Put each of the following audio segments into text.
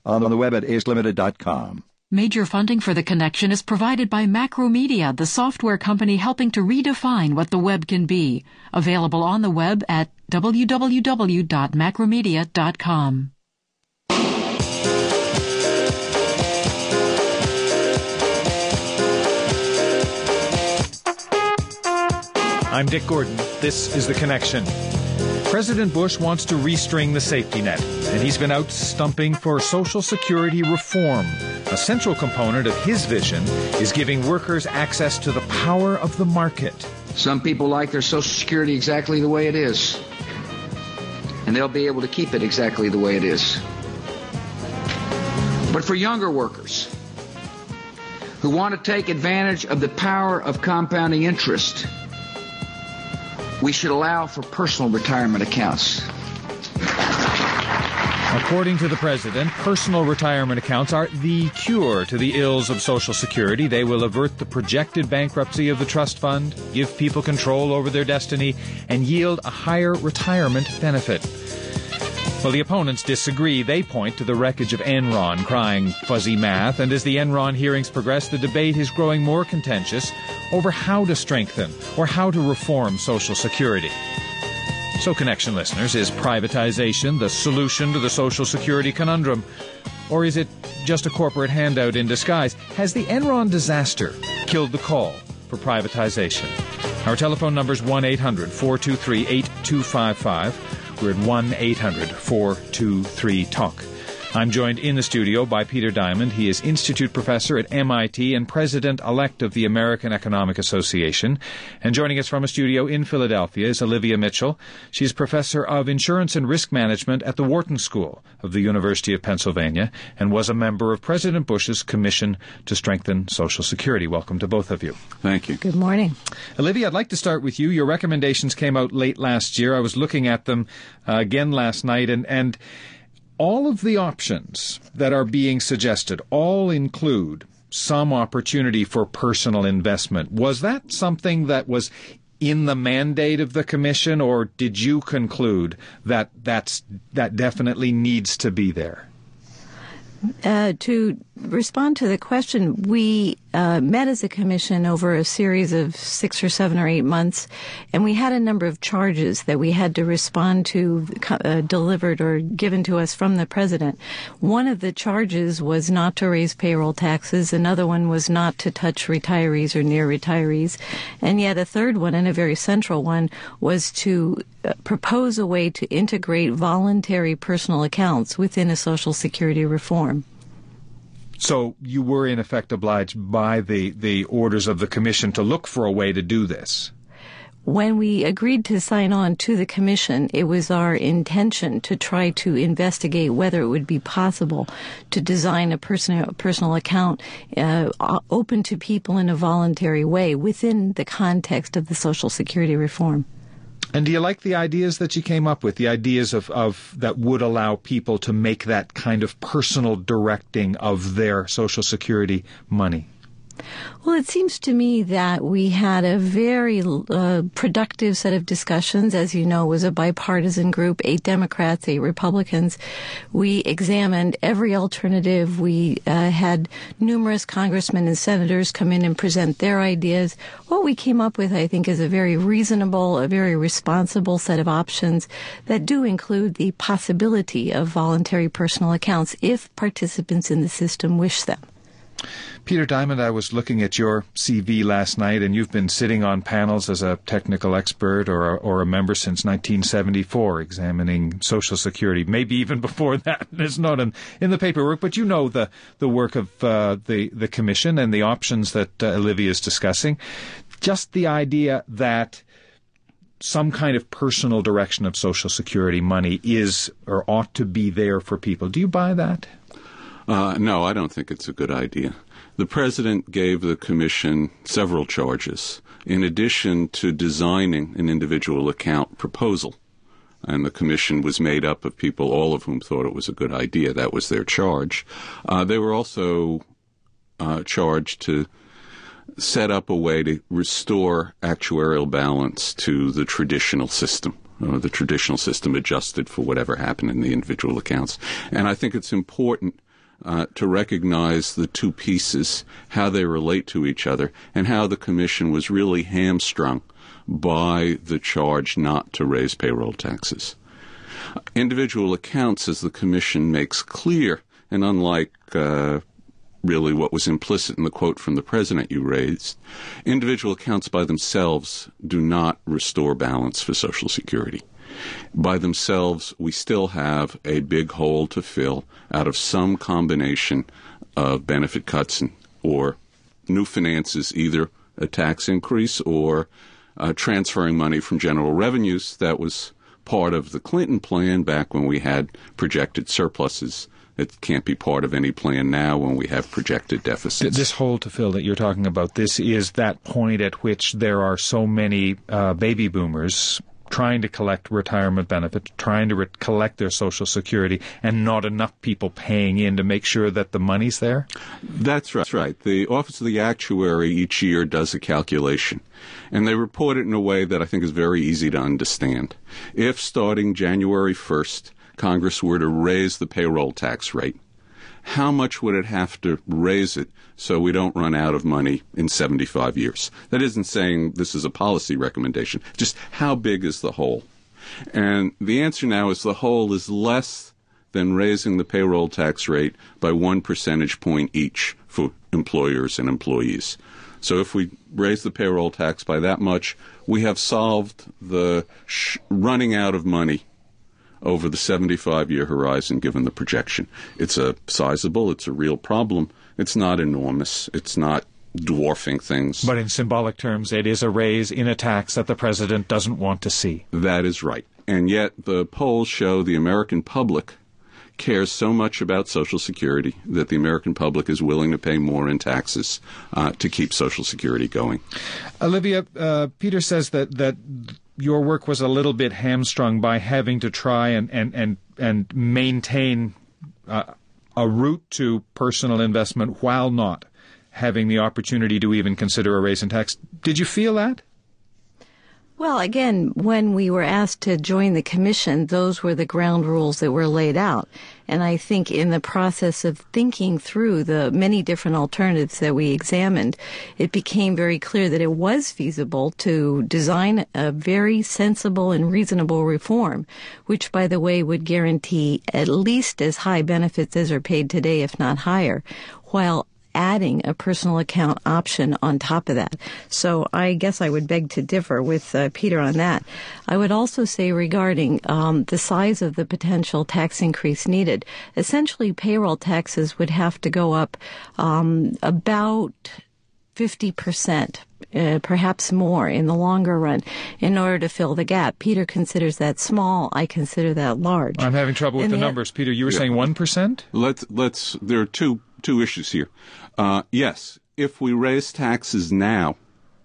on the web at acelimited.com. Major funding for The Connection is provided by Macromedia, the software company helping to redefine what the web can be. Available on the web at www.macromedia.com. I'm Dick Gordon. This is The Connection. President Bush wants to restring the safety net, and he's been out stumping for Social Security reform. A central component of his vision is giving workers access to the power of the market. Some people like their Social Security exactly the way it is, and they'll be able to keep it exactly the way it is. But for younger workers who want to take advantage of the power of compounding interest, we should allow for personal retirement accounts. According to the president, personal retirement accounts are the cure to the ills of Social Security. They will avert the projected bankruptcy of the trust fund, give people control over their destiny, and yield a higher retirement benefit. Well, the opponents disagree. They point to the wreckage of Enron, crying fuzzy math, and as the Enron hearings progress, the debate is growing more contentious over how to strengthen or how to reform Social Security. So, Connection listeners, is privatization the solution to the Social Security conundrum? Or is it just a corporate handout in disguise? Has the Enron disaster killed the call for privatization? Our telephone number is 1-800-423-8255. We're at 1-800-423-TALK. I'm joined in the studio by Peter Diamond. He is Institute Professor at MIT and President-elect of the American Economic Association. And joining us from a studio in Philadelphia is Olivia Mitchell. She's Professor of Insurance and Risk Management at the Wharton School of the University of Pennsylvania and was a member of President Bush's Commission to Strengthen Social Security. Welcome to both of you. Thank you. Good morning. Olivia, I'd like to start with you. Your recommendations came out late last year. I was looking at them again last night, and all of the options that are being suggested all include some opportunity for personal investment. Was that something that was in the mandate of the Commission, or did you conclude that that definitely needs to be there? To respond to the question, we met as a commission over a series of 6 or 7 or 8 months, and we had a number of charges that we had to respond to, delivered or given to us from the president. One of the charges was not to raise payroll taxes. Another one was not to touch retirees or near retirees. And yet a third one, and a very central one, was to propose a way to integrate voluntary personal accounts within a Social Security reform. So you were, in effect, obliged by the orders of the Commission to look for a way to do this. When we agreed to sign on to the Commission, it was our intention to try to investigate whether it would be possible to design a personal account open to people in a voluntary way within the context of the Social Security reform. And do you like the ideas that you came up with, the ideas of that would allow people to make that kind of personal directing of their Social Security money? Well, it seems to me that we had a very productive set of discussions. As you know, it was a bipartisan group, 8 Democrats, 8 Republicans. We examined every alternative. We had numerous congressmen and senators come in and present their ideas. What we came up with, I think, is a very reasonable, a very responsible set of options that do include the possibility of voluntary personal accounts if participants in the system wish them. Peter Diamond, I was looking at your CV last night, and you've been sitting on panels as a technical expert or a member since 1974, examining Social Security, maybe even before that. It's not in the paperwork, but you know the work of the Commission and the options that Olivia is discussing. Just the idea that some kind of personal direction of Social Security money is or ought to be there for people. Do you buy that? No, I don't think it's a good idea. The President gave the Commission several charges in addition to designing an individual account proposal. And the Commission was made up of people, all of whom thought it was a good idea. That was their charge. They were also charged to set up a way to restore actuarial balance to the traditional system. The traditional system adjusted for whatever happened in the individual accounts. And I think it's important to recognize the two pieces, how they relate to each other, and how the Commission was really hamstrung by the charge not to raise payroll taxes. Individual accounts, as the Commission makes clear, and unlike really what was implicit in the quote from the President you raised, individual accounts by themselves do not restore balance for Social Security. By themselves, we still have a big hole to fill out of some combination of benefit cuts or new finances, either a tax increase or transferring money from general revenues. That was part of the Clinton plan back when we had projected surpluses. It can't be part of any plan now when we have projected deficits. This hole to fill that you're talking about, this is that point at which there are so many baby boomers trying to collect retirement benefits, trying to collect their Social Security, and not enough people paying in to make sure that the money's there? That's right. The Office of the Actuary each year does a calculation, and they report it in a way that I think is very easy to understand. If starting January 1st, Congress were to raise the payroll tax rate, how much would it have to raise it so we don't run out of money in 75 years? That isn't saying this is a policy recommendation, just how big is the hole? And the answer now is the hole is less than raising the payroll tax rate by 1 percentage point each for employers and employees. So if we raise the payroll tax by that much, we have solved the running out of money over the 75-year horizon, given the projection. It's a sizable, it's a real problem. It's not enormous. It's not dwarfing things. But in symbolic terms, it is a raise in a tax that the President doesn't want to see. That is right. And yet the polls show the American public cares so much about Social Security that the American public is willing to pay more in taxes to keep Social Security going. Olivia, Peter says that your work was a little bit hamstrung by having to try and maintain a route to personal investment while not having the opportunity to even consider a raise in tax. Did you feel that? Well, again, when we were asked to join the Commission, those were the ground rules that were laid out. And I think in the process of thinking through the many different alternatives that we examined, it became very clear that it was feasible to design a very sensible and reasonable reform, which, by the way, would guarantee at least as high benefits as are paid today, if not higher, while adding a personal account option on top of that. So I guess I would beg to differ with Peter on that. I would also say regarding the size of the potential tax increase needed, essentially payroll taxes would have to go up about 50%, perhaps more in the longer run, in order to fill the gap. Peter considers that small. I consider that large. I'm having trouble with the numbers. Peter, you were saying 1%? There are two issues here. Yes, if we raise taxes now,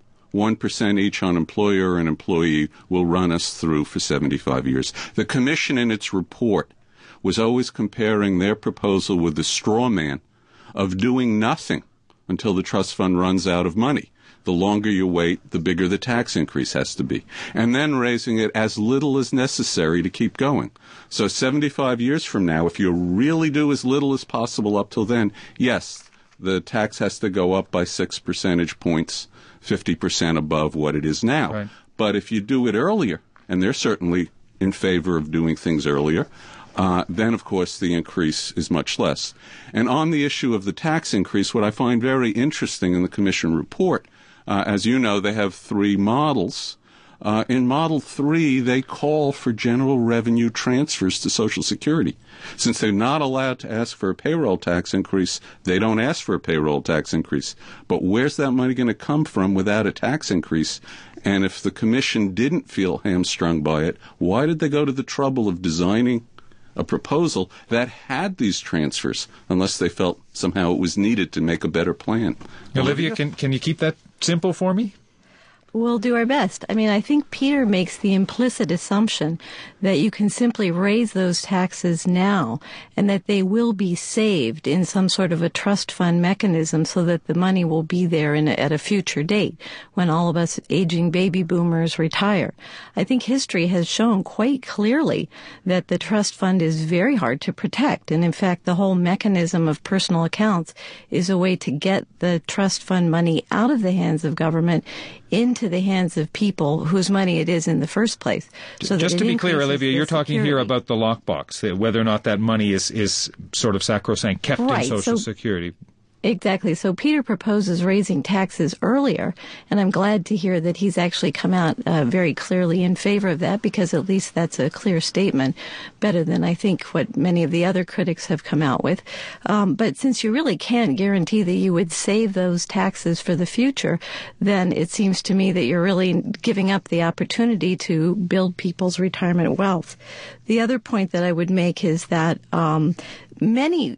1% each on employer and employee will run us through for 75 years. The Commission in its report was always comparing their proposal with the straw man of doing nothing until the trust fund runs out of money. The longer you wait, the bigger the tax increase has to be. And then raising it as little as necessary to keep going. So 75 years from now, if you really do as little as possible up till then, yes, the tax has to go up by 6 percentage points, 50% above what it is now. Right. But if you do it earlier, and they're certainly in favor of doing things earlier, then, of course, the increase is much less. And on the issue of the tax increase, what I find very interesting in the Commission report, as you know, they have 3 models. In Model 3, they call for general revenue transfers to Social Security. Since they're not allowed to ask for a payroll tax increase, they don't ask for a payroll tax increase. But where's that money going to come from without a tax increase? And if the Commission didn't feel hamstrung by it, why did they go to the trouble of designing a proposal that had these transfers, unless they felt somehow it was needed to make a better plan? Olivia, can you keep that simple for me? We'll do our best. I mean, I think Peter makes the implicit assumption that you can simply raise those taxes now and that they will be saved in some sort of a trust fund mechanism so that the money will be there at a future date when all of us aging baby boomers retire. I think history has shown quite clearly that the trust fund is very hard to protect. And in fact, the whole mechanism of personal accounts is a way to get the trust fund money out of the hands of government into the hands of people whose money it is in the first place. So just to be clear, Olivia, you're talking here about the lockbox, whether or not that money is sort of sacrosanct, kept in Social Security. Exactly. So Peter proposes raising taxes earlier, and I'm glad to hear that he's actually come out very clearly in favor of that, because at least that's a clear statement, better than I think what many of the other critics have come out with. But since you really can't guarantee that you would save those taxes for the future, then it seems to me that you're really giving up the opportunity to build people's retirement wealth. The other point that I would make is that many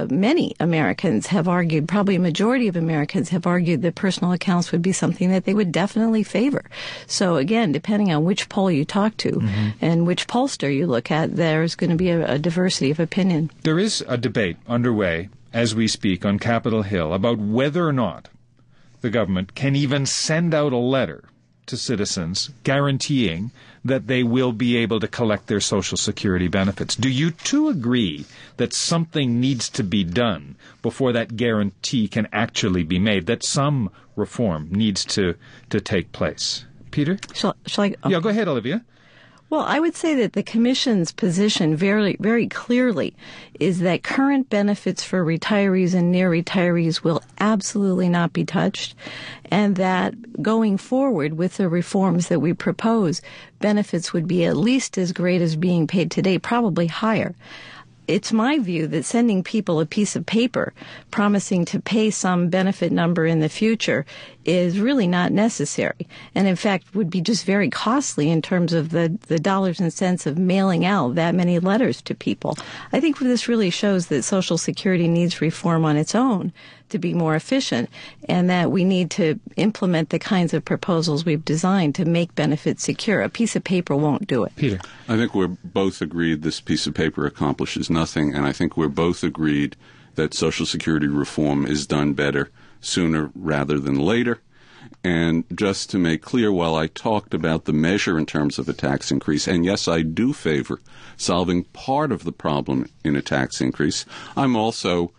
Americans have argued, probably a majority of Americans have argued that personal accounts would be something that they would definitely favor. So again, depending on which poll you talk to and which pollster you look at, there's going to be a diversity of opinion. There is a debate underway as we speak on Capitol Hill about whether or not the government can even send out a letter to citizens guaranteeing that they will be able to collect their Social Security benefits. Do you two agree that something needs to be done before that guarantee can actually be made, that some reform needs to take place? Peter? Shall I? Okay. Yeah, go ahead, Olivia. Well, I would say that the Commission's position very, very clearly is that current benefits for retirees and near retirees will absolutely not be touched, and that going forward with the reforms that we propose, benefits would be at least as great as being paid today, probably higher. It's my view that sending people a piece of paper promising to pay some benefit number in the future is really not necessary, and in fact would be just very costly in terms of the dollars and cents of mailing out that many letters to people. I think this really shows that Social Security needs reform on its own to be more efficient, and that we need to implement the kinds of proposals we've designed to make benefits secure. A piece of paper won't do it. Peter? I think we're both agreed this piece of paper accomplishes nothing, and I think we're both agreed that Social Security reform is done better sooner rather than later. And just to make clear, while I talked about the measure in terms of a tax increase, and yes, I do favor solving part of the problem in a tax increase, I'm also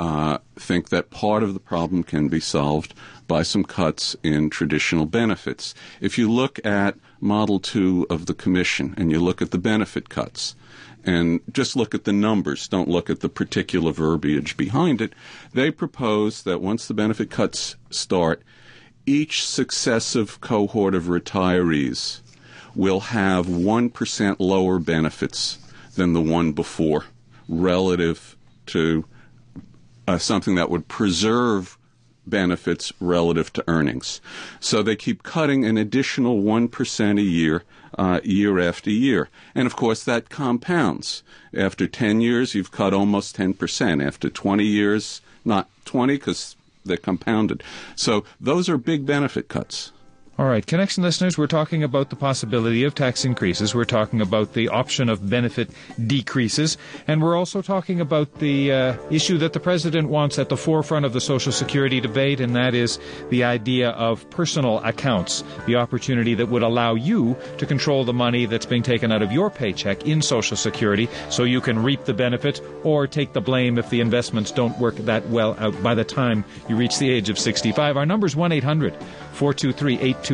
think that part of the problem can be solved by some cuts in traditional benefits. If you look at Model 2 of the Commission and you look at the benefit cuts, and just look at the numbers, don't look at the particular verbiage behind it, they propose that once the benefit cuts start, each successive cohort of retirees will have 1% lower benefits than the one before, relative to something that would preserve benefits relative to earnings. So they keep cutting an additional 1% a year, year after year. And of course that compounds. After 10 years, you've cut almost 10%. After 20 years, not 20 because they're compounded. So those are big benefit cuts. All right, Connection listeners, we're talking about the possibility of tax increases. We're talking about the option of benefit decreases. And we're also talking about the issue that the President wants at the forefront of the Social Security debate, and that is the idea of personal accounts, the opportunity that would allow you to control the money that's being taken out of your paycheck in Social Security so you can reap the benefit or take the blame if the investments don't work that well out by the time you reach the age of 65. Our number's 1-800-423-8255.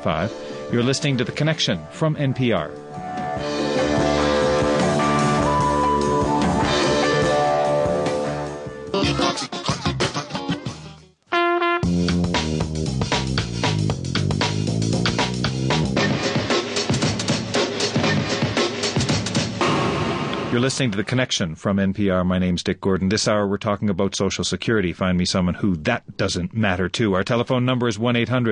You're listening to The Connection from NPR. You're You're listening to The Connection from NPR. My name's Dick Gordon. This hour we're talking about Social Security. Find me someone who that doesn't matter to. Our telephone number is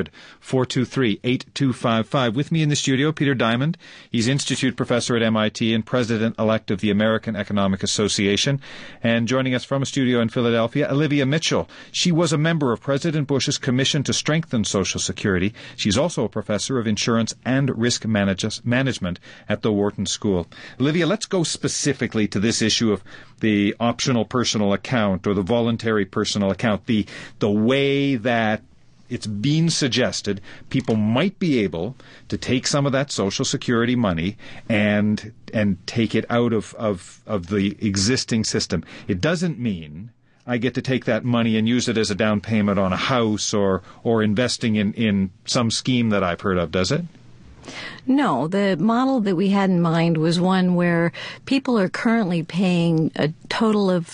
1-800-423-8255. With me in the studio, Peter Diamond. He's Institute Professor at MIT and President-elect of the American Economic Association. And joining us from a studio in Philadelphia, Olivia Mitchell. She was a member of President Bush's Commission to Strengthen Social Security. She's also a professor of insurance and risk management at the Wharton School. Olivia, let's go specifically to this issue of the optional personal account or the voluntary personal account, the way that it's been suggested people might be able to take some of that Social Security money and take it out of the existing system. It doesn't mean I get to take that money and use it as a down payment on a house or investing in some scheme that I've heard of, does it? No, the model that we had in mind was one where people are currently paying a total of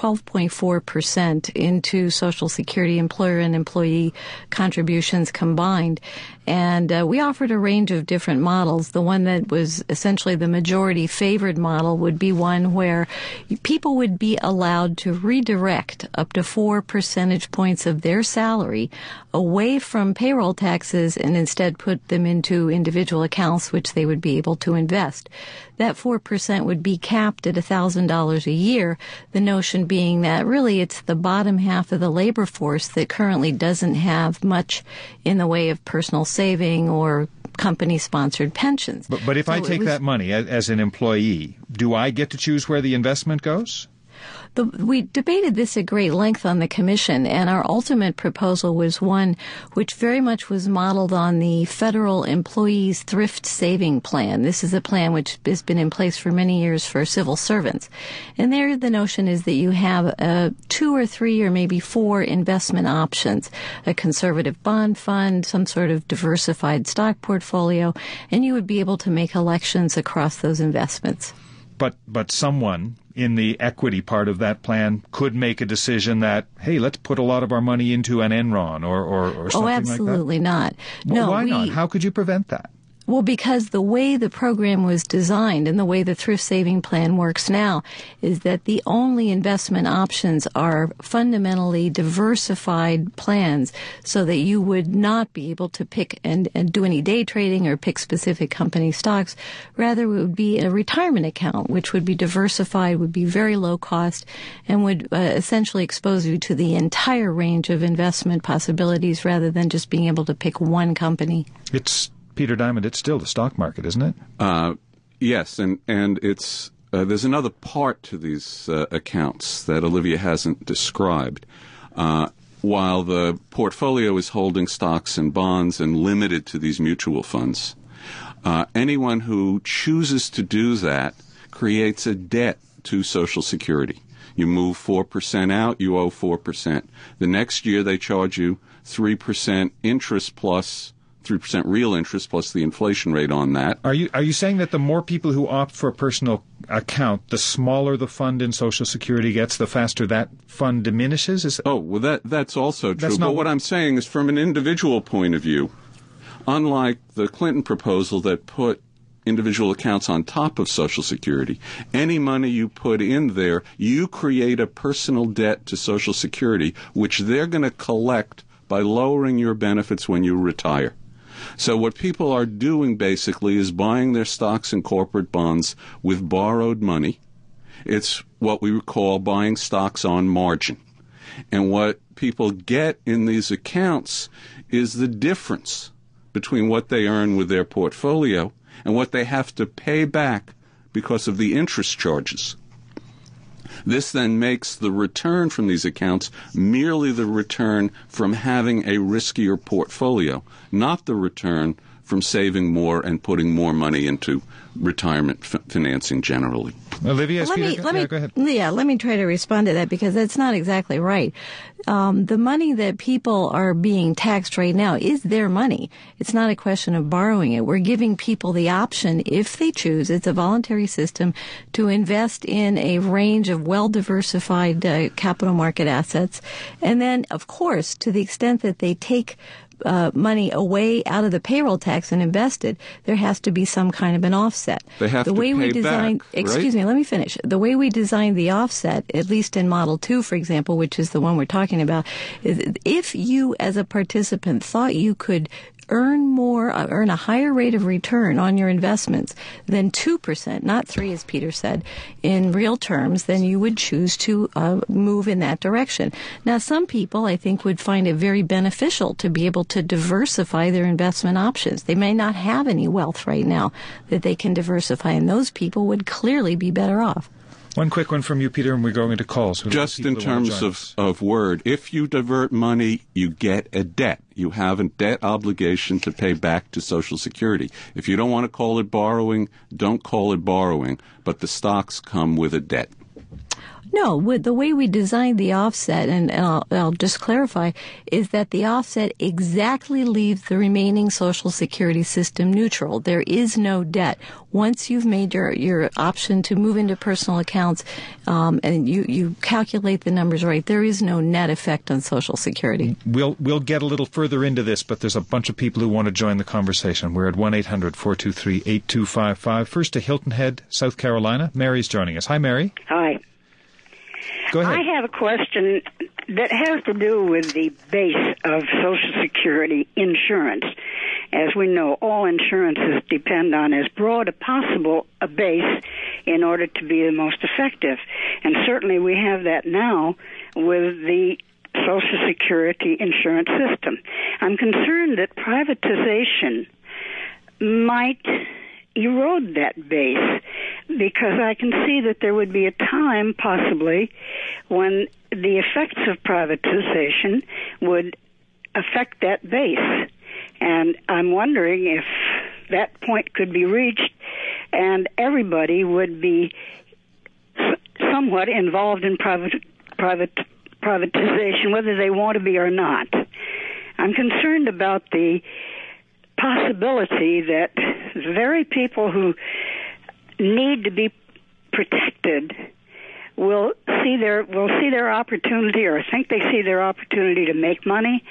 12.4% into Social Security employer and employee contributions combined. And we offered a range of different models. The one that was essentially the majority favored model would be one where people would be allowed to redirect up to 4 percentage points of their salary away from payroll taxes and instead put them into individual accounts which they would be able to invest. That 4% would be capped at $1,000 a year, the notion being that really it's the bottom half of the labor force that currently doesn't have much in the way of personal saving or company-sponsored pensions. But if I take that money as an employee, do I get to choose where the investment goes? We debated this at great length on the Commission, and our ultimate proposal was one which very much was modeled on the Federal Employees Thrift Saving Plan. This is a plan which has been in place for many years for civil servants. And there the notion is that you have 2 or 3 or maybe 4 investment options, a conservative bond fund, some sort of diversified stock portfolio, and you would be able to make elections across those investments. But someone in the equity part of that plan could make a decision that, hey, let's put a lot of our money into an Enron or something like that? Oh, absolutely not. Well, no, why not? How could you prevent that? Well, because the way the program was designed and the way the thrift saving plan works now is that the only investment options are fundamentally diversified plans so that you would not be able to pick and do any day trading or pick specific company stocks. Rather, it would be a retirement account, which would be diversified, would be very low cost, and would essentially expose you to the entire range of investment possibilities rather than just being able to pick one company. Peter Diamond, it's still the stock market, isn't it? Yes, and it's there's another part to these accounts that Olivia hasn't described. While the portfolio is holding stocks and bonds and limited to these mutual funds, anyone who chooses to do that creates a debt to Social Security. You move 4% out, you owe 4%. The next year they charge you 3% interest plus 3% real interest plus the inflation rate on that. Are you saying that the more people who opt for a personal account, the smaller the fund in Social Security gets, the faster that fund diminishes? That's also true. But what I'm saying is from an individual point of view, unlike the Clinton proposal that put individual accounts on top of Social Security, any money you put in there, you create a personal debt to Social Security, which they're going to collect by lowering your benefits when you retire. So what people are doing basically is buying their stocks and corporate bonds with borrowed money. It's what we call buying stocks on margin. And what people get in these accounts is the difference between what they earn with their portfolio and what they have to pay back because of the interest charges. This then makes the return from these accounts merely the return from having a riskier portfolio, not the return from saving more and putting more money into retirement financing generally. Olivia, go ahead. Let me try to respond to that because that's not exactly right. The money that people are being taxed right now is their money. It's not a question of borrowing it. We're giving people the option, if they choose, it's a voluntary system, to invest in a range of well-diversified capital market assets. And then, of course, to the extent that they take money away out of the payroll tax and invested, there has to be some kind of an offset. They have the to way pay we design, back, excuse right? me, let me finish. The way we designed the offset, at least in Model 2, for example, which is the one we're talking about, is if you as a participant thought you could earn a higher rate of return on your investments than 2%, not 3%, as Peter said, in real terms, then you would choose to move in that direction. Now, some people, I think, would find it very beneficial to be able to diversify their investment options. They may not have any wealth right now that they can diversify, and those people would clearly be better off. One quick one from you, Peter, and we're going into calls. Just in terms of word, if you divert money, you get a debt. You have a debt obligation to pay back to Social Security. If you don't want to call it borrowing, don't call it borrowing, but the stocks come with a debt. No, with the way we designed the offset, and I'll just clarify, is that the offset exactly leaves the remaining Social Security system neutral. There is no debt. Once you've made your option to move into personal accounts, and you calculate the numbers right, there is no net effect on Social Security. We'll get a little further into this, but there's a bunch of people who want to join the conversation. We're at 1-800-423-8255. First to Hilton Head, South Carolina. Mary's joining us. Hi, Mary. Hi. Go ahead. I have a question that has to do with the base of Social Security insurance. As we know, all insurances depend on as broad as possible a base in order to be the most effective. And certainly we have that now with the Social Security insurance system. I'm concerned that privatization might erode that base, because I can see that there would be a time possibly when the effects of privatization would affect that base. And I'm wondering if that point could be reached and everybody would be somewhat involved in privatization, whether they want to be or not. I'm concerned about the possibility that the very people who need to be protected will see their opportunity, or think they see their opportunity to make money,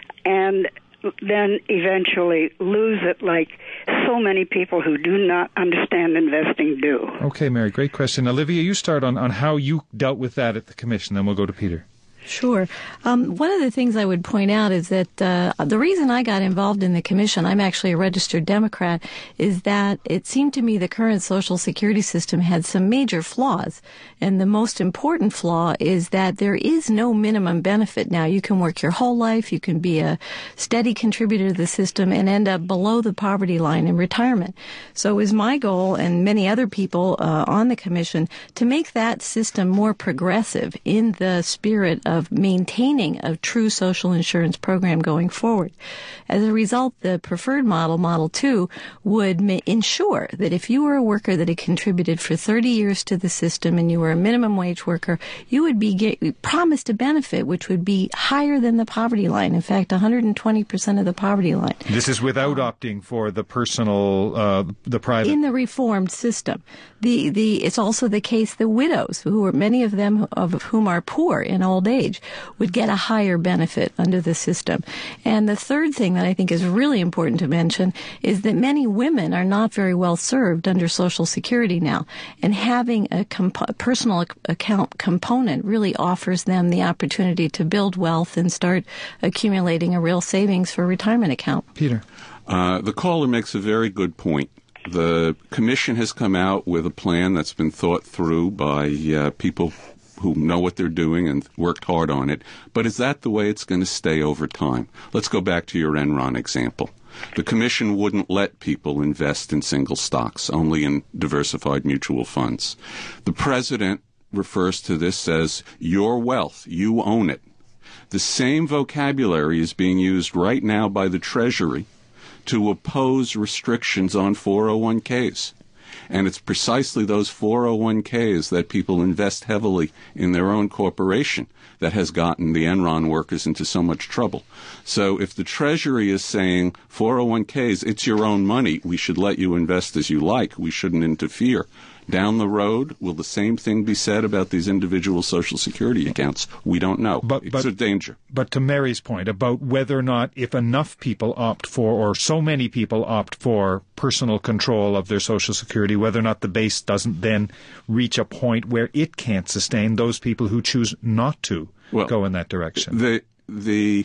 and then eventually lose it, like so many people who do not understand investing do. Okay, Mary, great question. Olivia, you start on how you dealt with that at the Commission, then we'll go to Peter. Sure. One of the things I would point out is that the reason I got involved in the Commission, I'm actually a registered Democrat, is that it seemed to me the current Social Security system had some major flaws. And the most important flaw is that there is no minimum benefit now. You can work your whole life, you can be a steady contributor to the system and end up below the poverty line in retirement. So it was my goal, and many other people on the Commission, to make that system more progressive in the spirit of maintaining a true social insurance program going forward. As a result, the preferred model, Model 2, would ensure that if you were a worker that had contributed for 30 years to the system and you were a minimum wage worker, you would be promised a benefit which would be higher than the poverty line. In fact, 120% of the poverty line. This is without opting for the personal, the private. In the reformed system. It's also the case the widows, who are many of them of whom are poor in old age, would get a higher benefit under the system. And the third thing that I think is really important to mention is that many women are not very well served under Social Security now. And having a personal account component really offers them the opportunity to build wealth and start accumulating a real savings for a retirement account. Peter. The caller makes a very good point. The Commission has come out with a plan that's been thought through by people who know what they're doing and worked hard on it. But is that the way it's going to stay over time? Let's go back to your Enron example. The Commission wouldn't let people invest in single stocks, only in diversified mutual funds. The President refers to this as your wealth. You own it. The same vocabulary is being used right now by the Treasury to oppose restrictions on 401ks. And it's precisely those 401ks that people invest heavily in their own corporation that has gotten the Enron workers into so much trouble. So if the Treasury is saying 401ks, it's your own money, we should let you invest as you like, we shouldn't interfere, Down the road, will the same thing be said about these individual Social Security accounts? We don't know. It's a danger. But to Mary's point about whether or not if enough people opt for, or so many people opt for personal control of their Social Security, whether or not the base doesn't then reach a point where it can't sustain those people who choose not to go in that direction. The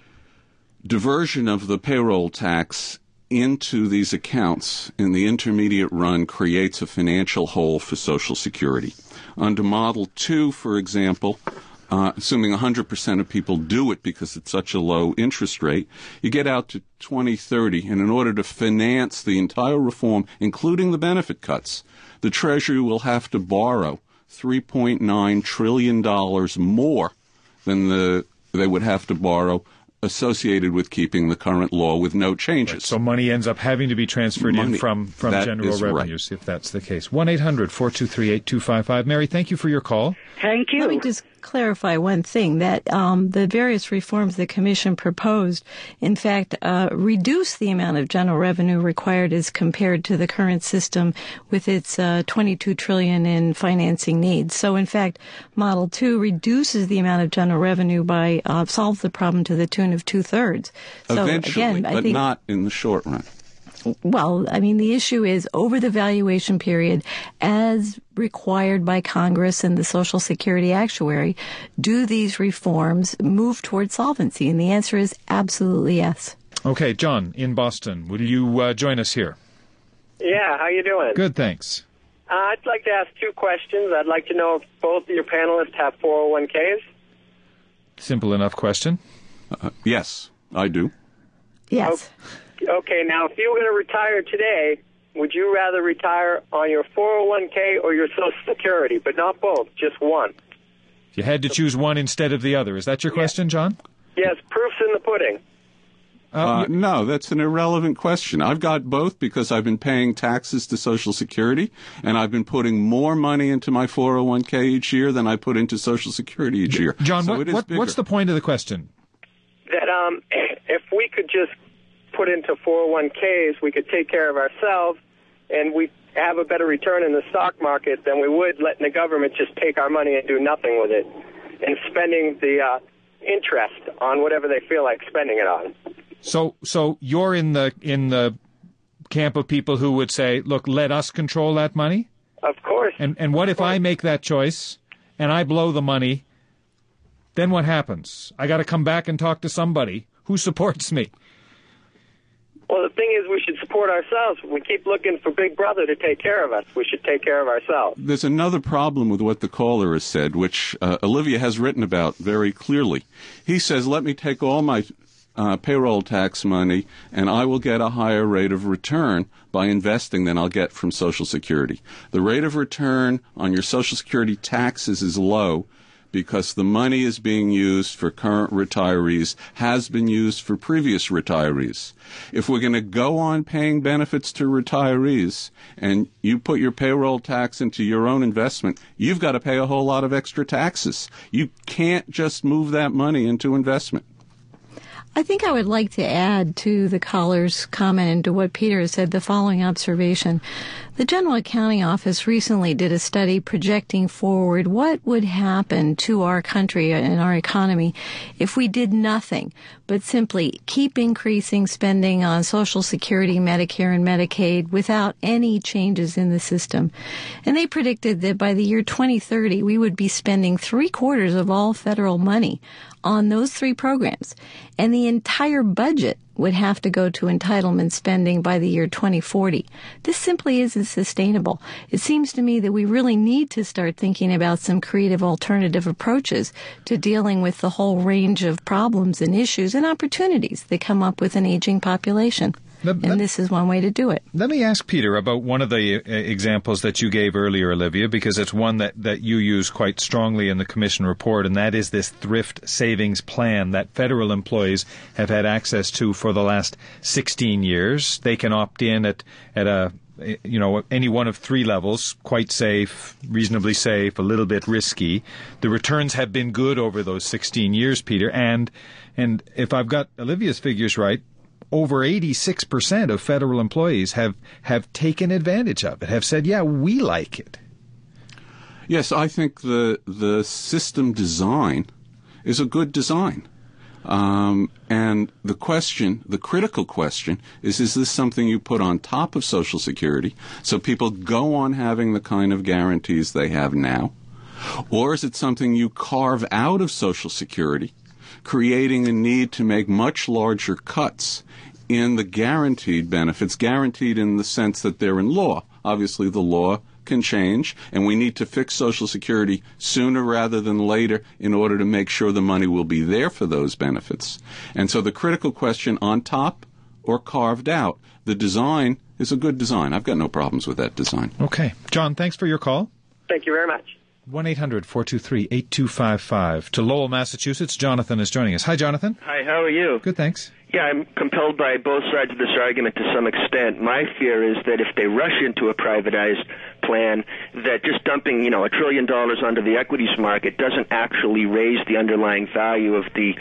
diversion of the payroll tax into these accounts in the intermediate run creates a financial hole for Social Security. Under Model 2, for example, assuming 100% of people do it because it's such a low interest rate, you get out to 2030, and in order to finance the entire reform, including the benefit cuts, the Treasury will have to borrow $3.9 trillion more than they would have to borrow associated with keeping the current law with no changes. Right. So money ends up having to be transferred in from general revenues, if that's the case. 1-800-423-8255. Mary, thank you for your call. Thank you. Let me just clarify one thing, that the various reforms the Commission proposed, in fact, reduce the amount of general revenue required as compared to the current system with its $22 trillion in financing needs. So, in fact, Model 2 reduces the amount of general revenue by solves the problem to the tune of 2/3. So, eventually, again, I think, not in the short run. Well, I mean, the issue is over the valuation period, as required by Congress and the Social Security actuary, do these reforms move toward solvency? And the answer is absolutely yes. Okay, John in Boston, will you join us here? Yeah, how you doing? Good, thanks. I'd like to ask two questions. I'd like to know if both of your panelists have 401ks. Simple enough question. Yes, I do. Yes. Okay, now if you were going to retire today, would you rather retire on your 401k or your Social Security, but not both, just one? If you had to choose one instead of the other, is that your question, John? Yes, proof's in the pudding. No, that's an irrelevant question. I've got both because I've been paying taxes to Social Security, and I've been putting more money into my 401k each year than I put into Social Security each year. John, so what's the point of the question? That if we could just put into 401ks, we could take care of ourselves, and we have a better return in the stock market than we would letting the government just take our money and do nothing with it, and spending the interest on whatever they feel like spending it on. So you're in the camp of people who would say, look, let us control that money? Of course. And what if I make that choice and I blow the money? Then what happens? I got to come back and talk to somebody who supports me. Well, the thing is, we should support ourselves. We keep looking for Big Brother to take care of us. We should take care of ourselves. There's another problem with what the caller has said, which Olivia has written about very clearly. He says, let me take all my payroll tax money, and I will get a higher rate of return by investing than I'll get from Social Security. The rate of return on your Social Security taxes is low because the money is being used for current retirees, has been used for previous retirees. If we're going to go on paying benefits to retirees and you put your payroll tax into your own investment, you've got to pay a whole lot of extra taxes. You can't just move that money into investment. I think I would like to add to the caller's comment and to what Peter has said the following observation. The General Accounting Office recently did a study projecting forward what would happen to our country and our economy if we did nothing but simply keep increasing spending on Social Security, Medicare, and Medicaid without any changes in the system. And they predicted that by the year 2030, we would be spending 3/4 of all federal money on those three programs, and the entire budget would have to go to entitlement spending by the year 2040. This simply isn't sustainable. It seems to me that we really need to start thinking about some creative alternative approaches to dealing with the whole range of problems and issues and opportunities that come up with an aging population. And this is one way to do it. Let me ask Peter about one of the examples that you gave earlier, Olivia, because it's one that you use quite strongly in the Commission report, and that is this thrift savings plan that federal employees have had access to for the last 16 years. They can opt in at any one of three levels, quite safe, reasonably safe, a little bit risky. The returns have been good over those 16 years, Peter, and if I've got Olivia's figures right, over 86% of federal employees have taken advantage of it, have said, yeah, we like it. Yes, I think the system design is a good design. And the critical question is this something you put on top of Social Security so people go on having the kind of guarantees they have now? Or is it something you carve out of Social Security, creating a need to make much larger cuts in the guaranteed benefits, guaranteed in the sense that they're in law? Obviously, the law can change, and we need to fix Social Security sooner rather than later in order to make sure the money will be there for those benefits. And so the critical question, on top or carved out, the design is a good design. I've got no problems with that design. Okay. John, thanks for your call. Thank you very much. 1-800-423-8255. To Lowell, Massachusetts, Jonathan is joining us. Hi, Jonathan. Hi, how are you? Good, thanks. Yeah, I'm compelled by both sides of this argument to some extent. My fear is that if they rush into a privatized plan, that just dumping, $1 trillion onto the equities market doesn't actually raise the underlying value of the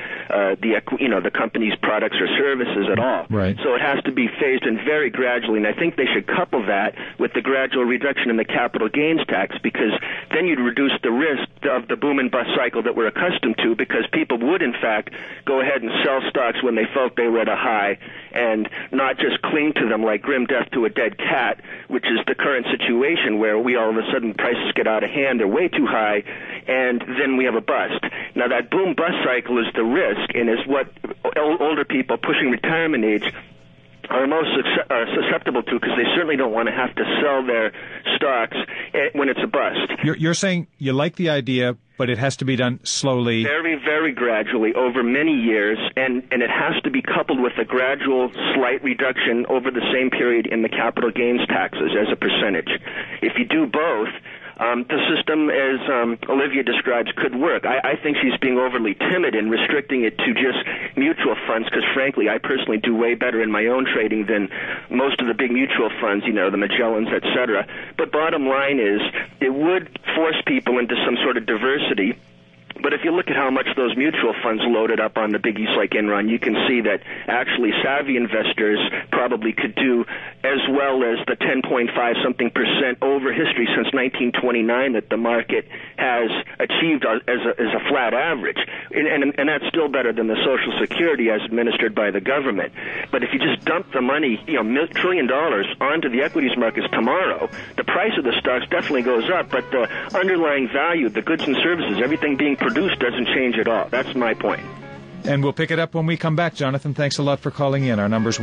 company's products or services at all. Right. So it has to be phased in very gradually, and I think they should couple that with the gradual reduction in the capital gains tax, because then you'd reduce the risk of the boom and bust cycle that we're accustomed to, because people would, in fact, go ahead and sell stocks when they felt they were at a high and not just cling to them like grim death to a dead cat, which is the current situation where we all of a sudden prices get out of hand, they're way too high, and then we have a bust. Now, that boom-bust cycle is the risk and is what older people pushing retirement age are most susceptible to, because they certainly don't want to have to sell their stocks when it's a bust. You're saying you like the idea, but it has to be done slowly. Very, very gradually over many years, and it has to be coupled with a gradual slight reduction over the same period in the capital gains taxes as a percentage. If you do both, the system, as Olivia describes, could work. I think she's being overly timid in restricting it to just mutual funds, because frankly, I personally do way better in my own trading than most of the big mutual funds, the Magellans, et cetera. But bottom line is, it would force people into some sort of diversity. But if you look at how much those mutual funds loaded up on the biggies like Enron, you can see that actually savvy investors probably could do as well as the 10.5-something% over history since 1929 that the market has achieved as a flat average. And that's still better than the Social Security as administered by the government. But if you just dump the money, $1 trillion onto the equities markets tomorrow, the price of the stocks definitely goes up, but the underlying value, the goods and services, everything being produced doesn't change at all. That's my point. And we'll pick it up when we come back, Jonathan. Thanks a lot for calling in. Our number's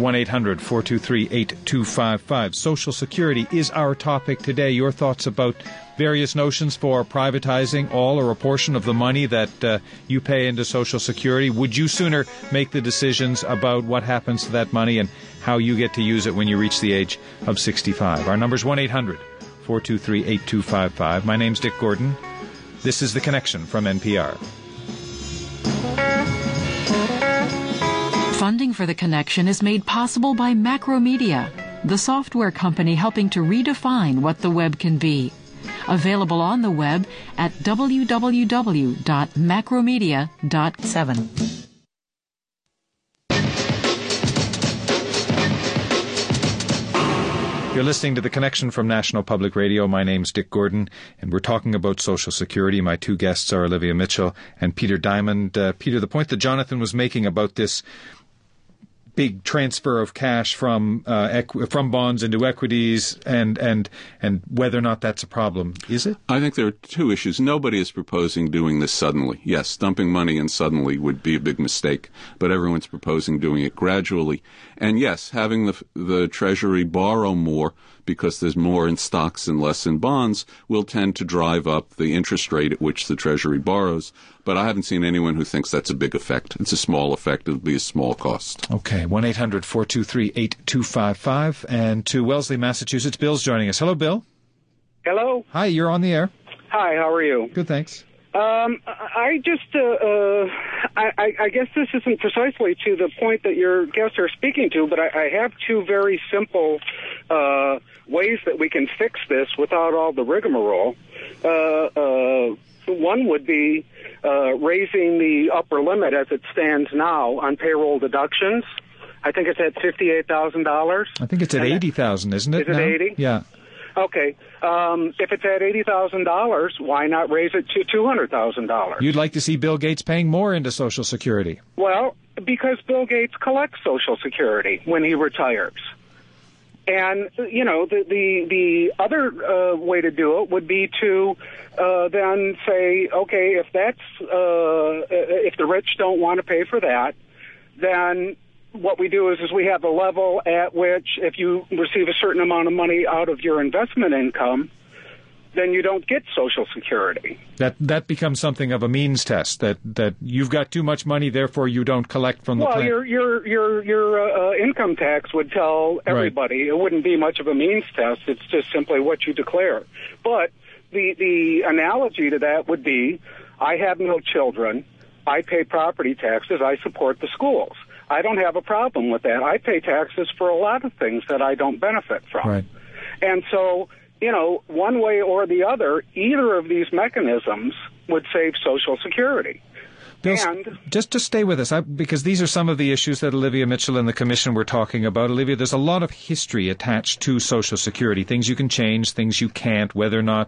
1-800-423-8255. Social Security is our topic today. Your thoughts about various notions for privatizing all or a portion of the money that you pay into Social Security. Would you sooner make the decisions about what happens to that money and how you get to use it when you reach the age of 65? Our number's 1-800-423-8255. My name's Dick Gordon. This is The Connection from NPR. Funding for The Connection is made possible by Macromedia, the software company helping to redefine what the web can be. Available on the web at www.macromedia.7. You're listening to The Connection from National Public Radio. My name's Dick Gordon, and we're talking about Social Security. My two guests are Olivia Mitchell and Peter Diamond. Peter, the point that Jonathan was making about this big transfer of cash from bonds into equities and whether or not that's a problem, is it? I think there are two issues. Nobody is proposing doing this suddenly. Yes, dumping money in suddenly would be a big mistake, but everyone's proposing doing it gradually. And yes, having the Treasury borrow more because there's more in stocks and less in bonds will tend to drive up the interest rate at which the Treasury borrows. But I haven't seen anyone who thinks that's a big effect. It's a small effect. It'll be a small cost. Okay, 1-800-423-8255. And to Wellesley, Massachusetts, Bill's joining us. Hello, Bill. Hello. Hi, you're on the air. Hi, how are you? Good, thanks. I guess this isn't precisely to the point that your guests are speaking to, but I have two very simple ways that we can fix this without all the rigmarole. One would be raising the upper limit as it stands now on payroll deductions. I think it's at $58,000. I think it's at $80,000, isn't it? Is it now? 80? Yeah. Okay. If it's at $80,000, why not raise it to $200,000? You'd like to see Bill Gates paying more into Social Security. Well, because Bill Gates collects Social Security when he retires. And, the other way to do it would be to then say, okay, if if the rich don't want to pay for that, then what we do is we have a level at which if you receive a certain amount of money out of your investment income, then you don't get Social Security. That becomes something of a means test, that you've got too much money, therefore you don't collect from the plan. Well, your income tax would tell everybody. Right. It wouldn't be much of a means test. It's just simply what you declare. But the analogy to that would be, I have no children. I pay property taxes. I support the schools. I don't have a problem with that. I pay taxes for a lot of things that I don't benefit from. Right. And so, one way or the other, either of these mechanisms would save Social Security. Bill, just to stay with us, because these are some of the issues that Olivia Mitchell and the Commission were talking about. Olivia, there's a lot of history attached to Social Security, things you can change, things you can't, whether or not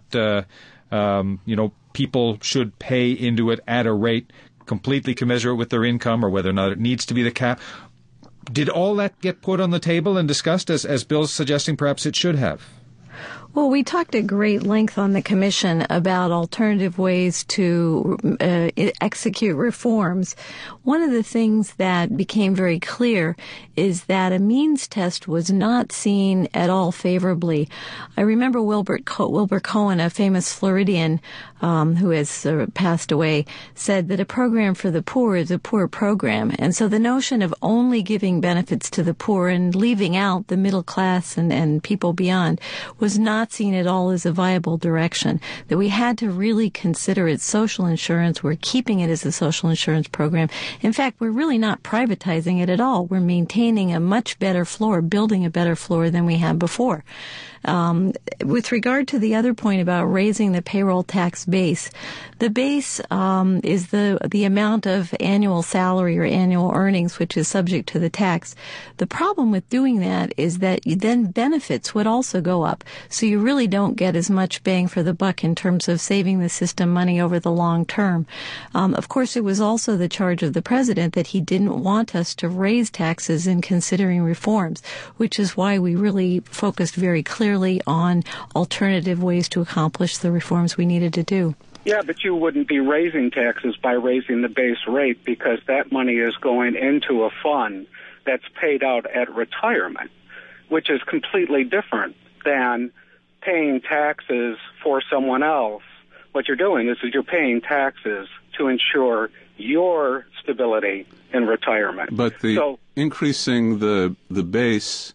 people should pay into it at a rate completely commensurate with their income, or whether or not it needs to be the cap. Did all that get put on the table and discussed, as Bill's suggesting perhaps it should have? Well, we talked at great length on the Commission about alternative ways to execute reforms. One of the things that became very clear is that a means test was not seen at all favorably. I remember Wilbur Cohen, a famous Floridian who has passed away, said that a program for the poor is a poor program. And so the notion of only giving benefits to the poor and leaving out the middle class and people beyond was not seen at all as a viable direction, that we had to really consider it social insurance. We're keeping it as a social insurance program. In fact, we're really not privatizing it at all. We're maintaining a much better floor, building a better floor than we had before. With regard to the other point about raising the payroll tax base, the base is the amount of annual salary or annual earnings which is subject to the tax. The problem with doing that is that then benefits would also go up. So you really don't get as much bang for the buck in terms of saving the system money over the long term. Of course, it was also the charge of the president that he didn't want us to raise taxes in considering reforms, which is why we really focused very clearly on alternative ways to accomplish the reforms we needed to do. Yeah, but you wouldn't be raising taxes by raising the base rate, because that money is going into a fund that's paid out at retirement, which is completely different than paying taxes for someone else. What you're doing is you're paying taxes to ensure your stability in retirement. But increasing the base,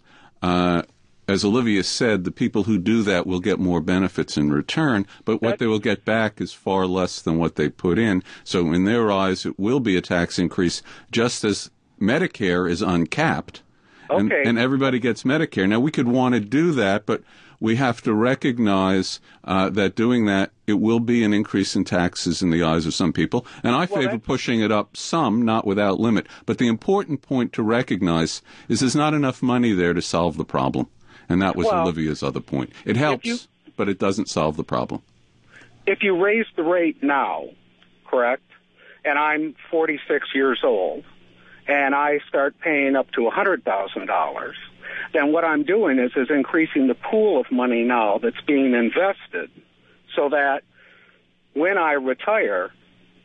as Olivia said, the people who do that will get more benefits in return, but what they will get back is far less than what they put in. So in their eyes, it will be a tax increase, just as Medicare is uncapped, and everybody gets Medicare. Now, we could want to do that, but we have to recognize that doing that, it will be an increase in taxes in the eyes of some people. And I favor pushing it up some, not without limit. But the important point to recognize is there's not enough money there to solve the problem. And that was Olivia's other point. It helps, but it doesn't solve the problem. If you raise the rate now, correct, and I'm 46 years old, and I start paying up to $100,000, then what I'm doing is increasing the pool of money now that's being invested so that when I retire,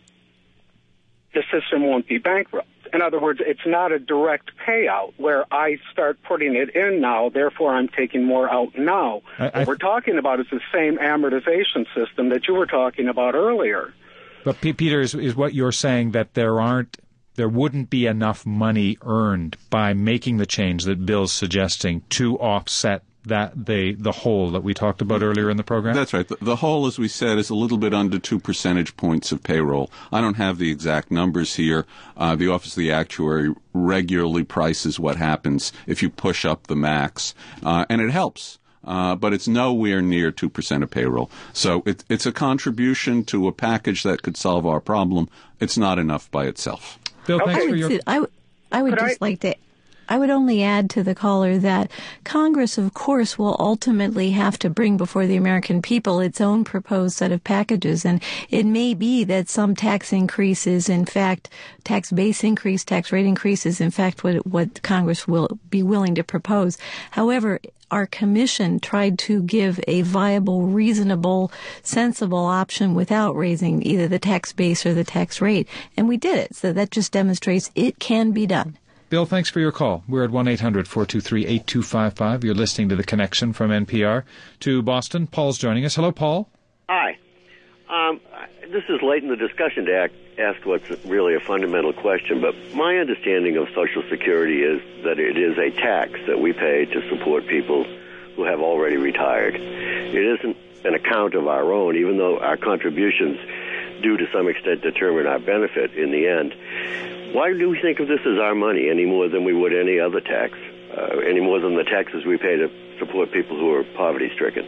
the system won't be bankrupt. In other words, it's not a direct payout where I start putting it in now, therefore I'm taking more out now. What we're talking about is the same amortization system that you were talking about earlier. But Peter, is what you're saying that there wouldn't be enough money earned by making the change that Bill's suggesting to offset the hole that we talked about earlier in the program? That's right. The hole, as we said, is a little bit under 2 percentage points of payroll. I don't have the exact numbers here. The Office of the Actuary regularly prices what happens if you push up the max, and it helps. But it's nowhere near 2% of payroll. So it's a contribution to a package that could solve our problem. It's not enough by itself. Bill, thanks for your... I would just like to I would only add to the caller that Congress, of course, will ultimately have to bring before the American people its own proposed set of packages. And it may be that some tax increases, in fact, tax base increase, tax rate increases, in fact, what Congress will be willing to propose. However, our commission tried to give a viable, reasonable, sensible option without raising either the tax base or the tax rate. And we did it. So that just demonstrates it can be done. Bill, thanks for your call. We're at 1-800-423-8255. You're listening to The Connection from NPR. To Boston, Paul's joining us. Hello, Paul. Hi. This is late in the discussion to ask what's really a fundamental question, but my understanding of Social Security is that it is a tax that we pay to support people who have already retired. It isn't an account of our own, even though our contributions do to some extent determine our benefit in the end. Why do we think of this as our money any more than we would any other tax, any more than the taxes we pay to support people who are poverty-stricken?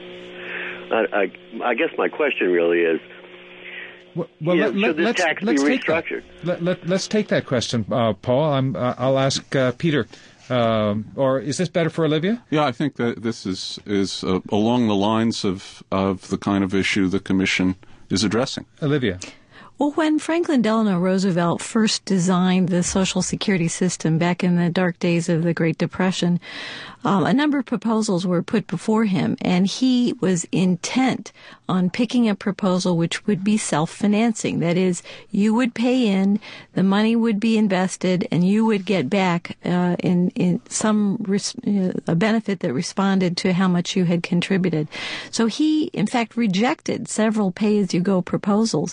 I guess my question really is, should this tax be restructured? Let's take that question, Paul. I'll ask Peter. Or is this better for Olivia? Yeah, I think that this is along the lines of the kind of issue the Commission is addressing. Olivia. Well, when Franklin Delano Roosevelt first designed the Social Security system back in the dark days of the Great Depression, a number of proposals were put before him, and he was intent on picking a proposal which would be self-financing. That is, you would pay in, the money would be invested, and you would get back in some a benefit that responded to how much you had contributed. So he, in fact, rejected several pay-as-you-go proposals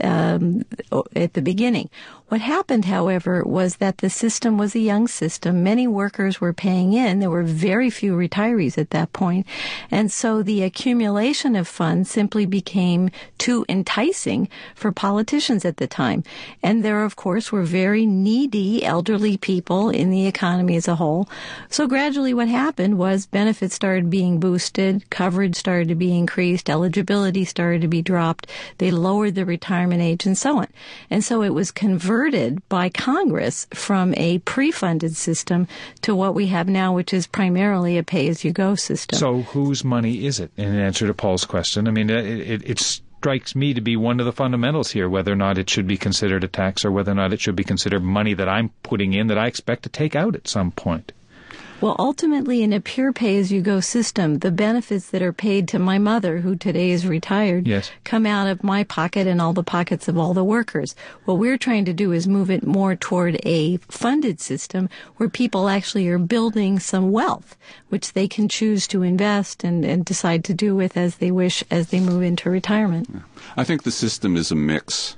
at the beginning. What happened, however, was that the system was a young system. Many workers were paying in. There were very few retirees at that point. And so the accumulation of funds simply became too enticing for politicians at the time. And there, of course, were very needy elderly people in the economy as a whole. So gradually what happened was benefits started being boosted, coverage started to be increased, eligibility started to be dropped. They lowered the retirement age and so on. And so it was converted by Congress from a pre-funded system to what we have now, which is primarily a pay-as-you-go system. So whose money is it, in answer to Paul's question? I mean, it strikes me to be one of the fundamentals here, whether or not it should be considered a tax or whether or not it should be considered money that I'm putting in that I expect to take out at some point. Well, ultimately, in a pure pay-as-you-go system, the benefits that are paid to my mother, who today is retired, come out of my pocket and all the pockets of all the workers. What we're trying to do is move it more toward a funded system where people actually are building some wealth, which they can choose to invest and decide to do with as they wish as they move into retirement. Yeah. I think the system is a mix.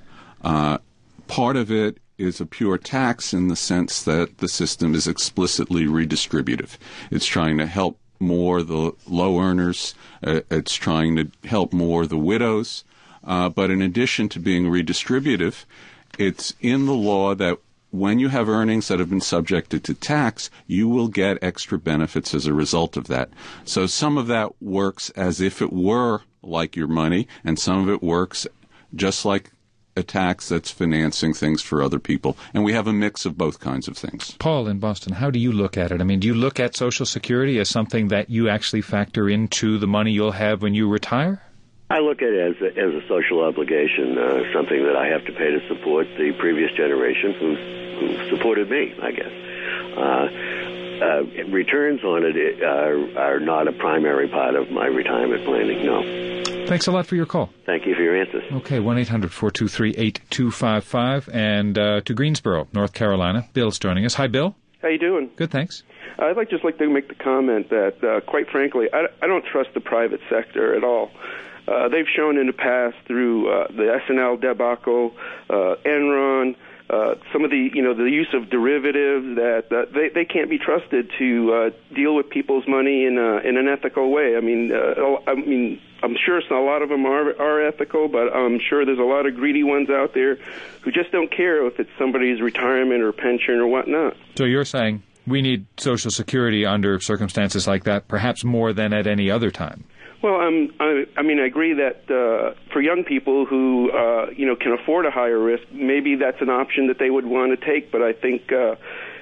Part of it is a pure tax in the sense that the system is explicitly redistributive. It's trying to help more the low earners. It's trying to help more the widows. But in addition to being redistributive, it's in the law that when you have earnings that have been subjected to tax, you will get extra benefits as a result of that. So some of that works as if it were like your money, and some of it works just like a tax that's financing things for other people. And we have a mix of both kinds of things. Paul in Boston, how do you look at it? I mean, do you look at Social Security as something that you actually factor into the money you'll have when you retire? I look at it as a social obligation, something that I have to pay to support the previous generation who supported me, I guess. Returns on it are not a primary part of my retirement planning, no. Thanks a lot for your call. Thank you for your answers. Okay, 1-800-423-8255. And to Greensboro, North Carolina. Bill's joining us. Hi, Bill. How you doing? Good, thanks. I'd just like to make the comment that, quite frankly, I don't trust the private sector at all. They've shown in the past through the S&L debacle, Enron, some of the use of derivatives that they can't be trusted to deal with people's money in an ethical way. I mean, I'm sure a lot of them are ethical, but I'm sure there's a lot of greedy ones out there who just don't care if it's somebody's retirement or pension or whatnot. So you're saying we need Social Security under circumstances like that, perhaps more than at any other time? Well, I agree that for young people who can afford a higher risk, maybe that's an option that they would want to take. But I think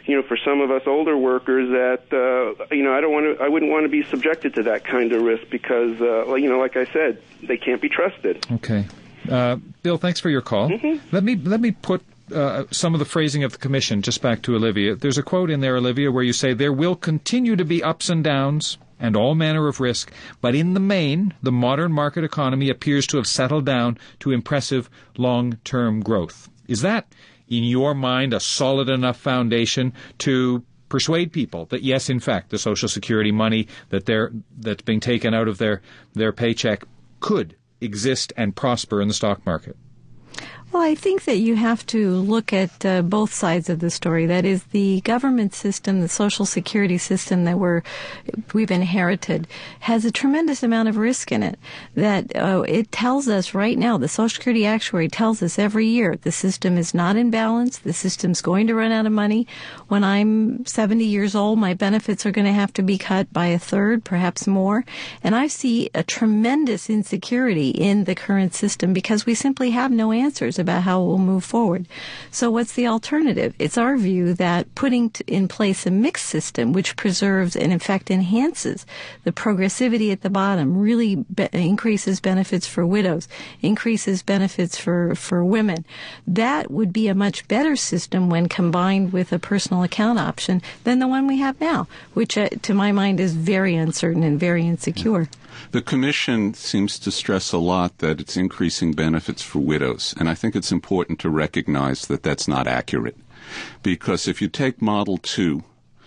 for some of us older workers that, I wouldn't want to be subjected to that kind of risk because, like I said, they can't be trusted. Okay. Bill, thanks for your call. Mm-hmm. Let me put some of the phrasing of the Commission just back to Olivia. There's a quote in there, Olivia, where you say, there will continue to be ups and downs and all manner of risk, but in the main, the modern market economy appears to have settled down to impressive long-term growth. Is that, in your mind, a solid enough foundation to persuade people that, yes, in fact, the Social Security money that's being taken out of their paycheck could exist and prosper in the stock market? Well, I think that you have to look at both sides of the story. That is, the government system, the Social Security system that we've inherited, has a tremendous amount of risk in it. That it tells us right now, the Social Security actuary tells us every year, the system is not in balance. The system's going to run out of money. When I'm 70 years old, my benefits are going to have to be cut by a third, perhaps more. And I see a tremendous insecurity in the current system because we simply have no answers about how we'll move forward. So what's the alternative? It's our view that putting in place a mixed system which preserves and in fact enhances the progressivity at the bottom, really increases benefits for widows, increases benefits for women. That would be a much better system when combined with a personal account option than the one we have now, which to my mind is very uncertain and very insecure. The Commission seems to stress a lot that it's increasing benefits for widows, and I think it's important to recognize that that's not accurate. Because if you take Model 2,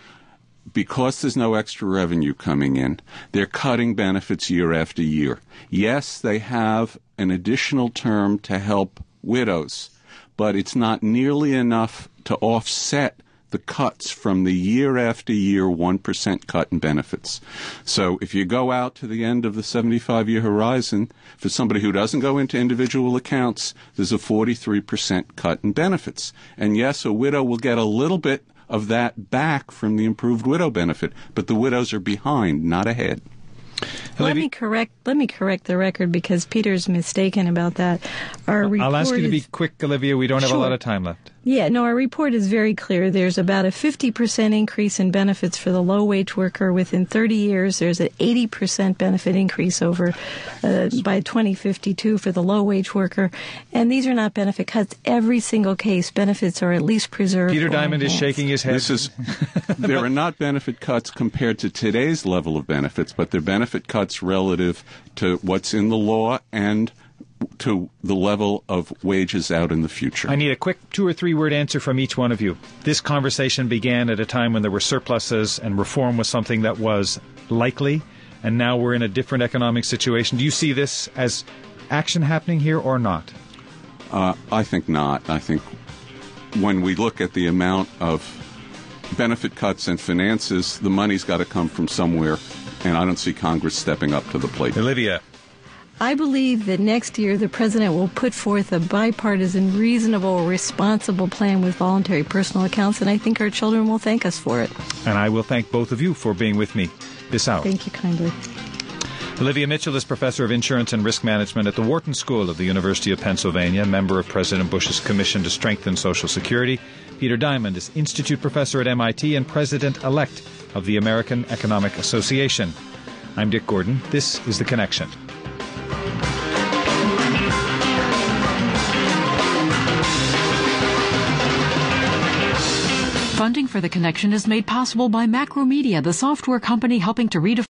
because there's no extra revenue coming in, they're cutting benefits year after year. Yes, they have an additional term to help widows, but it's not nearly enough to offset the cuts from the year after year 1% cut in benefits. So if you go out to the end of the 75-year horizon, for somebody who doesn't go into individual accounts, there's a 43% cut in benefits. And yes, a widow will get a little bit of that back from the improved widow benefit, but the widows are behind, not ahead. Let me correct the record because Peter's mistaken about that. I'll ask you to be quick, Olivia. We don't have a lot of time left. Yeah, no, our report is very clear. There's about a 50% increase in benefits for the low-wage worker. Within 30 years, there's an 80% benefit increase over by 2052 for the low-wage worker. And these are not benefit cuts. Every single case, benefits are at least preserved. Peter Diamond is shaking his head. There are not benefit cuts compared to today's level of benefits, but they're benefit cuts relative to what's in the law and to the level of wages out in the future. I need a quick 2 or 3 word answer from each one of you. This conversation began at a time when there were surpluses and reform was something that was likely, and now we're in a different economic situation. Do you see this as action happening here or not? I think not. I think when we look at the amount of benefit cuts and finances, the money's got to come from somewhere, and I don't see Congress stepping up to the plate. Olivia. I believe that next year the President will put forth a bipartisan, reasonable, responsible plan with voluntary personal accounts, and I think our children will thank us for it. And I will thank both of you for being with me this hour. Thank you kindly. Olivia Mitchell is Professor of Insurance and Risk Management at the Wharton School of the University of Pennsylvania, member of President Bush's Commission to Strengthen Social Security. Peter Diamond is Institute Professor at MIT and President-elect of the American Economic Association. I'm Dick Gordon. This is The Connection. Funding for The Connection is made possible by Macromedia, the software company helping to redefine